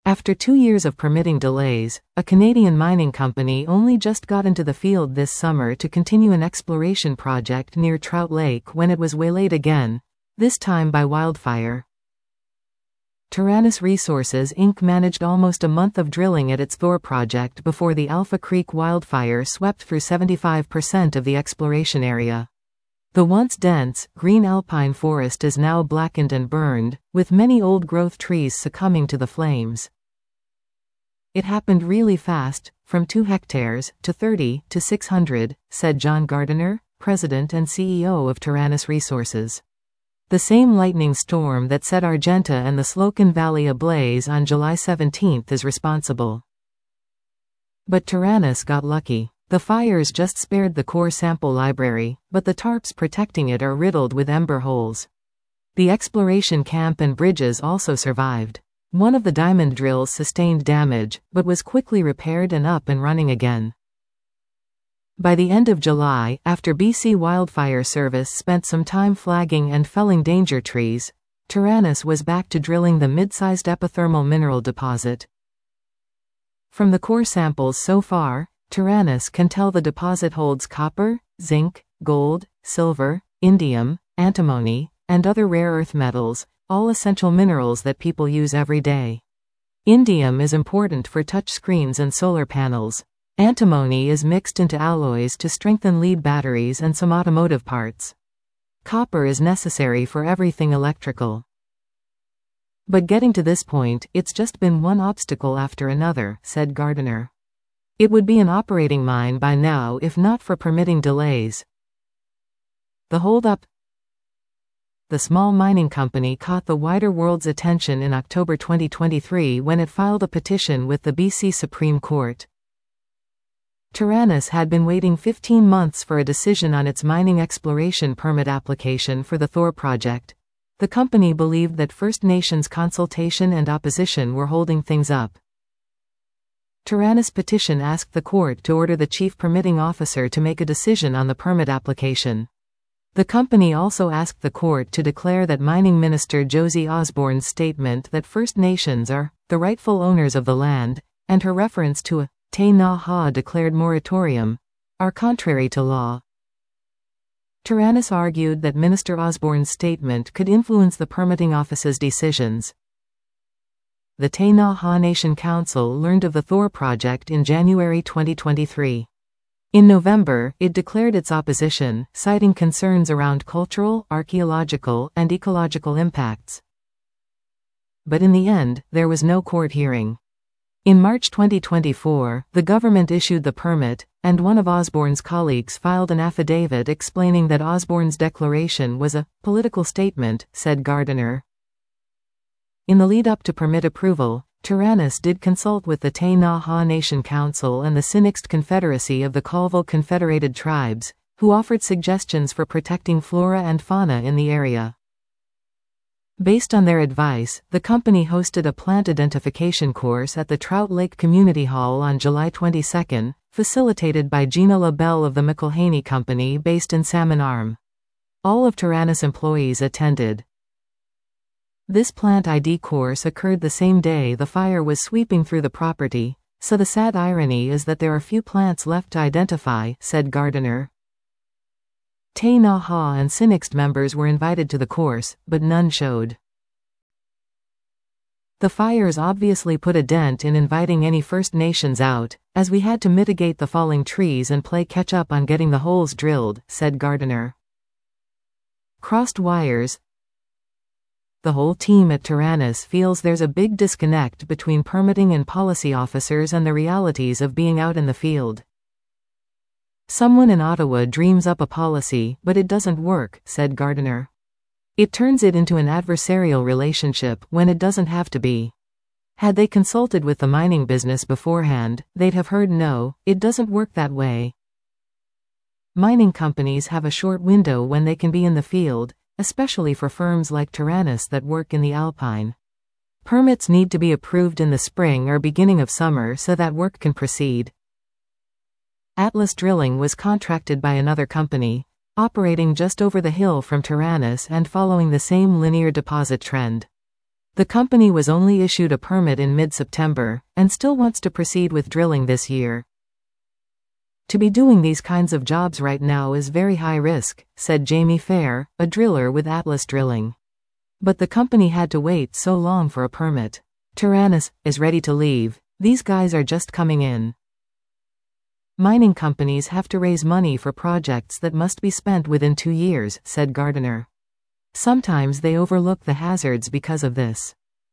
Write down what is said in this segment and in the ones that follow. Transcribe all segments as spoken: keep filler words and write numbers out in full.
After two years of permitting delays, a Canadian mining company only just got into the field this summer to continue an exploration project near Trout Lake when it was waylaid again, this time by wildfire. Taranis Resources Incorporated managed almost a month of drilling at its Thor project before the Alpha Creek wildfire swept through seventy-five percent of the exploration area. The once dense, green alpine forest is now blackened and burned, with many old-growth trees succumbing to the flames. It happened really fast, from two hectares, to thirty, to six hundred, said John Gardiner, president and C E O of Taranis Resources. The same lightning storm that set Argenta and the Slocum Valley ablaze on July seventeenth is responsible. But Taranis got lucky. The fires just spared the core sample library, but the tarps protecting it are riddled with ember holes. The exploration camp and bridges also survived. One of the diamond drills sustained damage, but was quickly repaired and up and running again. By the end of July, after B C Wildfire Service spent some time flagging and felling danger trees, Taranis was back to drilling the mid-sized epithermal mineral deposit. From the core samples so far, Taranis can tell the deposit holds copper, zinc, gold, silver, indium, antimony, and other rare earth metals, all essential minerals that people use every day. Indium is important for touch screens and solar panels. Antimony is mixed into alloys to strengthen lead batteries and some automotive parts. Copper is necessary for everything electrical. But getting to this point, it's just been one obstacle after another, said Gardiner. It would be an operating mine by now if not for permitting delays. The holdup. The small mining company caught the wider world's attention in October twenty twenty-three when it filed a petition with the B C Supreme Court. Taranis had been waiting fifteen months for a decision on its mining exploration permit application for the Thor project. The company believed that First Nations consultation and opposition were holding things up. Taranis' petition asked the court to order the chief permitting officer to make a decision on the permit application. The company also asked the court to declare that Mining Minister Josie Osborne's statement that First Nations are the rightful owners of the land, and her reference to a Te Ngā Ha declared moratorium, are contrary to law. Taranis argued that Minister Osborne's statement could influence the permitting office's decisions. The Te Ngā Ha Nation Council learned of the Thor project in January twenty twenty-three. In November, it declared its opposition, citing concerns around cultural, archaeological, and ecological impacts. But in the end, there was no court hearing. In March twenty twenty-four, the government issued the permit, and one of Osborne's colleagues filed an affidavit explaining that Osborne's declaration was a political statement, said Gardiner. In the lead-up to permit approval, Taranis did consult with the Te Ngā Ha Nation Council and the Sinixt Confederacy of the Colville Confederated Tribes, who offered suggestions for protecting flora and fauna in the area. Based on their advice, the company hosted a plant identification course at the Trout Lake Community Hall on July twenty-second, facilitated by Gina LaBelle of the McElhaney Company based in Salmon Arm. All of Taranis employees attended. This plant I D course occurred the same day the fire was sweeping through the property, so the sad irony is that there are few plants left to identify, said Gardiner. Te Ngā Ha and Sinixt members were invited to the course, but none showed. The fires obviously put a dent in inviting any First Nations out, as we had to mitigate the falling trees and play catch-up on getting the holes drilled, said Gardiner. Crossed wires. The whole team at Taranis feels there's a big disconnect between permitting and policy officers and the realities of being out in the field. Someone in Ottawa dreams up a policy, but it doesn't work, said Gardiner. It turns it into an adversarial relationship when it doesn't have to be. Had they consulted with the mining business beforehand, they'd have heard no, it doesn't work that way. Mining companies have a short window when they can be in the field, especially for firms like Taranis that work in the Alpine. Permits need to be approved in the spring or beginning of summer so that work can proceed. Atlas Drilling was contracted by another company, operating just over the hill from Taranis and following the same linear deposit trend. The company was only issued a permit in mid-September, and still wants to proceed with drilling this year. To be doing these kinds of jobs right now is very high risk, said Jamie Fair, a driller with Atlas Drilling. But the company had to wait so long for a permit. Taranis is ready to leave. These guys are just coming in. Mining companies have to raise money for projects that must be spent within two years, said Gardiner. Sometimes they overlook the hazards because of this.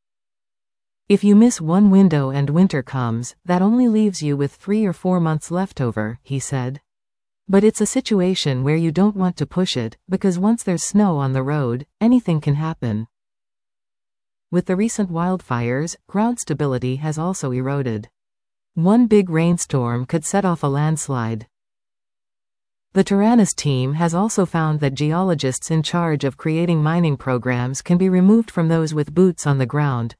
If you miss one window and winter comes, that only leaves you with three or four months left over, he said. But it's a situation where you don't want to push it, because once there's snow on the road, anything can happen. With the recent wildfires, ground stability has also eroded. One big rainstorm could set off a landslide. The Taranis team has also found that geologists in charge of creating mining programs can be removed from those with boots on the ground.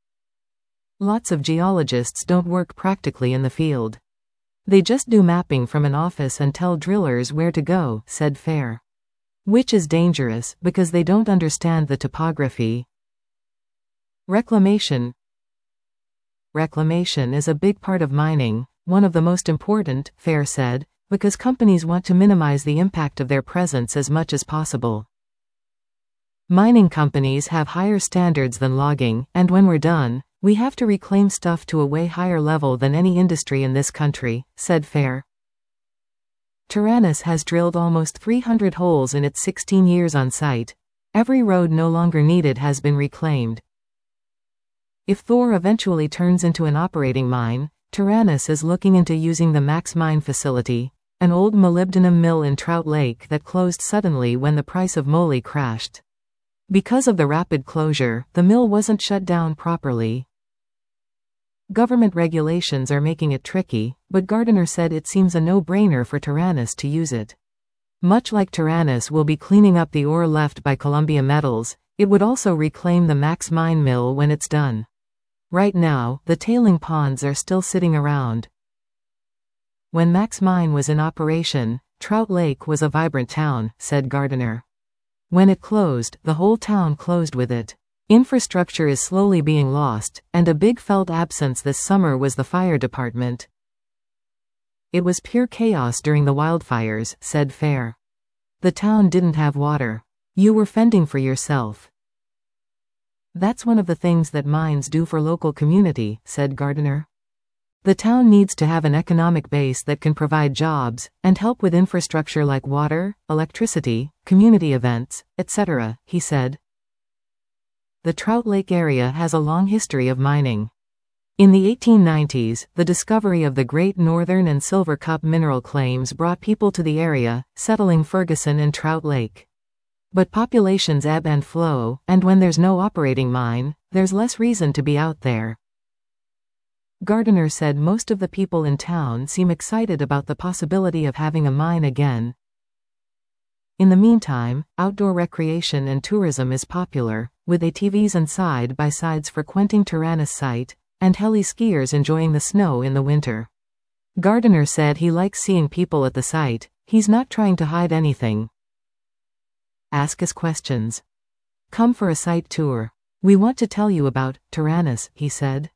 Lots of geologists don't work practically in the field. They just do mapping from an office and tell drillers where to go, said Fair. Which is dangerous, because they don't understand the topography. Reclamation. Reclamation is a big part of mining, one of the most important, Fair said, because companies want to minimize the impact of their presence as much as possible. Mining companies have higher standards than logging, and when we're done, we have to reclaim stuff to a way higher level than any industry in this country, said Fair. Taranis has drilled almost three hundred holes in its sixteen years on site. Every road no longer needed has been reclaimed. If Thor eventually turns into an operating mine, Taranis is looking into using the Max Mine facility, an old molybdenum mill in Trout Lake that closed suddenly when the price of moly crashed. Because of the rapid closure, the mill wasn't shut down properly. Government regulations are making it tricky, but Gardiner said it seems a no-brainer for Taranis to use it. Much like Taranis will be cleaning up the ore left by Columbia Metals, it would also reclaim the Max Mine mill when it's done. Right now, the tailing ponds are still sitting around. When Max Mine was in operation, Trout Lake was a vibrant town, said Gardiner. When it closed, the whole town closed with it. Infrastructure is slowly being lost, and a big felt absence this summer was the fire department. It was pure chaos during the wildfires, said Fair. The town didn't have water. You were fending for yourself. That's one of the things that mines do for local community, said Gardiner. The town needs to have an economic base that can provide jobs, and help with infrastructure like water, electricity, community events, et cetera, he said. The Trout Lake area has a long history of mining. In the eighteen nineties, the discovery of the Great Northern and Silver Cup mineral claims brought people to the area, settling Ferguson and Trout Lake. But populations ebb and flow, and when there's no operating mine, there's less reason to be out there. Gardiner said most of the people in town seem excited about the possibility of having a mine again. In the meantime, outdoor recreation and tourism is popular, with A T Vs and side-by-sides frequenting Taranis site, and heli skiers enjoying the snow in the winter. Gardiner said he likes seeing people at the site. He's not trying to hide anything. Ask us questions. Come for a site tour. We want to tell you about Taranis, he said.